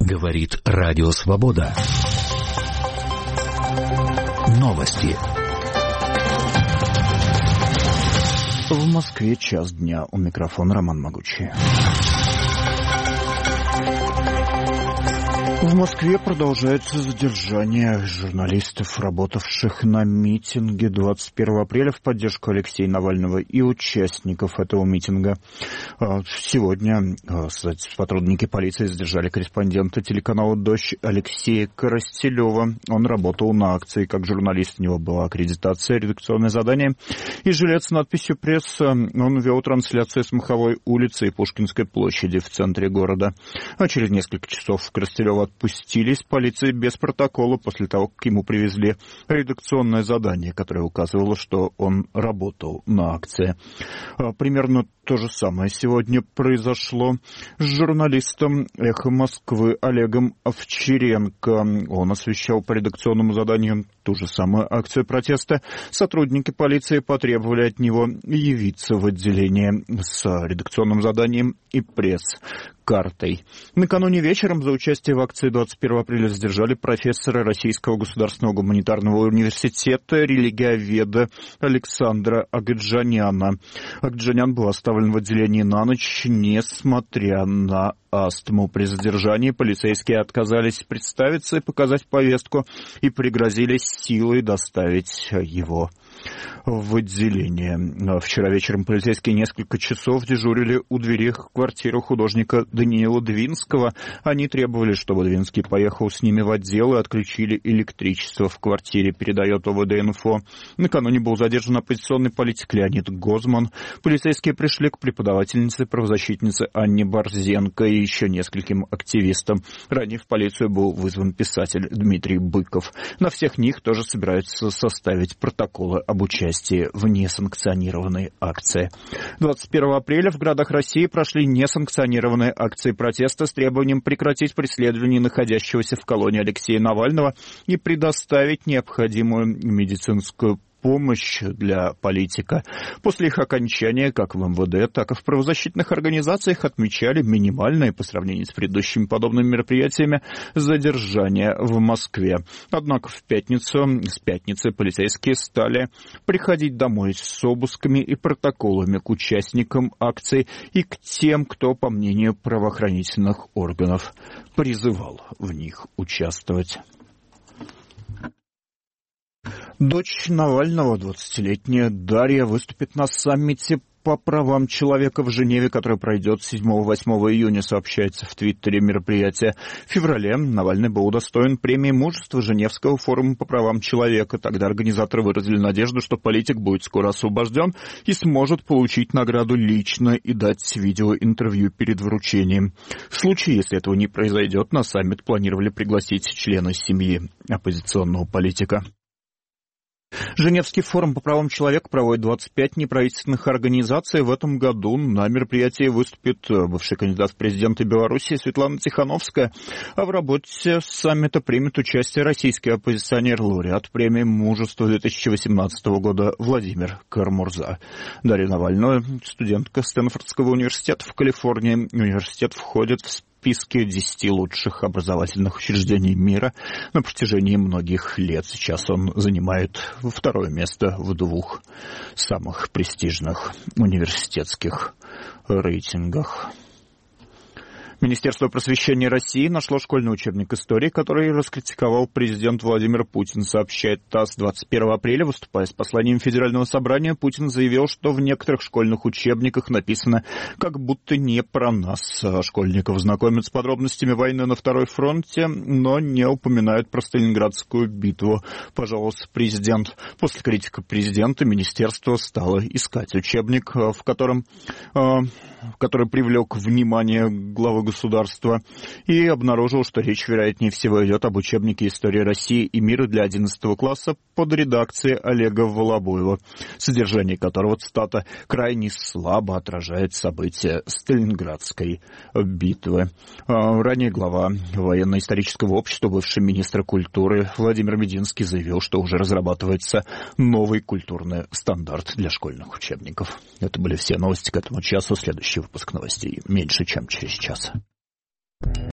Говорит Радио Свобода. Новости. В Москве 1:00 дня. У микрофона Роман Могучий. В Москве продолжается задержание журналистов, работавших на митинге 21 апреля в поддержку Алексея Навального и участников этого митинга. Сегодня сотрудники полиции задержали корреспондента телеканала «Дождь» Алексея Коростелева. Он работал на акции как журналист, у него была аккредитация, редакционное задание и жилет с надписью «Пресса». Он вел трансляцию с Маховой улицы и Пушкинской площади в центре города. А через несколько часов Коростелева отпустили из полиции без протокола после того, как ему привезли редакционное задание, которое указывало, что он работал на акции. Примерно то же самое сегодня произошло с журналистом «Эхо Москвы» Олегом Овчаренко. Он освещал по редакционному заданию ту же самую акцию протеста. Сотрудники полиции потребовали от него явиться в отделение с редакционным заданием и пресс-картой. Накануне вечером за участие в акции 21 апреля задержали профессора Российского государственного гуманитарного университета, религиоведа Александра Агаджаняна. Агаджанян был оставлен в отделении на ночь, несмотря на астму. При задержании полицейские отказались представиться и показать повестку и пригрозили силой доставить его в отделение. Вчера вечером полицейские несколько часов дежурили у двери квартиры художника Даниила Двинского. Они требовали, чтобы Двинский поехал с ними в отдел и отключили электричество в квартире, передает ОВД-инфо. Накануне был задержан оппозиционный политик Леонид Гозман. Полицейские пришли к преподавательнице, правозащитнице Анне Борзенко и еще нескольким активистам. Ранее в полицию был вызван писатель Дмитрий Быков. На всех них тоже собираются составить протоколы об участии в несанкционированной акции. 21 апреля в городах России прошли несанкционированные акции протеста с требованием прекратить преследование находящегося в колонии Алексея Навального и предоставить необходимую медицинскую помощь для политика. После их окончания, как в МВД, так и в правозащитных организациях отмечали минимальное по сравнению с предыдущими подобными мероприятиями задержания в Москве. Однако с пятницы полицейские стали приходить домой с обысками и протоколами к участникам акций и к тем, кто, по мнению правоохранительных органов, призывал в них участвовать. Дочь Навального, 20-летняя Дарья, выступит на саммите по правам человека в Женеве, который пройдет 7-8 июня, сообщается в Твиттере мероприятия. В феврале Навальный был удостоен премии мужества Женевского форума по правам человека. Тогда организаторы выразили надежду, что политик будет скоро освобожден и сможет получить награду лично и дать видеоинтервью перед вручением. В случае, если этого не произойдет, на саммит планировали пригласить члена семьи оппозиционного политика. Женевский форум по правам человека проводит 25 неправительственных организаций. В этом году на мероприятии выступит бывший кандидат в президенты Беларуси Светлана Тихановская. А в работе саммита примет участие российский оппозиционер, лауреат премии мужества 2018 года Владимир Кармурза. Дарья Навальная, студентка Стэнфордского университета в Калифорнии. Университет входит в списке 10 лучших образовательных учреждений мира на протяжении многих лет. Сейчас он занимает второе место в 2 самых престижных университетских рейтингах. Министерство просвещения России нашло школьный учебник истории, который раскритиковал президент Владимир Путин, сообщает ТАСС. 21 апреля, выступая с посланием Федерального собрания, Путин заявил, что в некоторых школьных учебниках написано как будто не про нас. Школьников знакомят с подробностями войны на Второй фронте, но не упоминают про Сталинградскую битву, пожаловался президент. После критики президента министерство стало искать учебник, который привлек внимание главы государства, и обнаружил, что речь, вероятнее всего, идет об учебнике истории России и мира для 11 класса под редакцией Олега Волобуева, содержание которого, цитата, крайне слабо отражает события Сталинградской битвы. Ранее глава военно-исторического общества, бывший министр культуры Владимир Мединский заявил, что уже разрабатывается новый культурный стандарт для школьных учебников. Это были все новости к этому часу. Следующий выпуск новостей меньше, чем через час.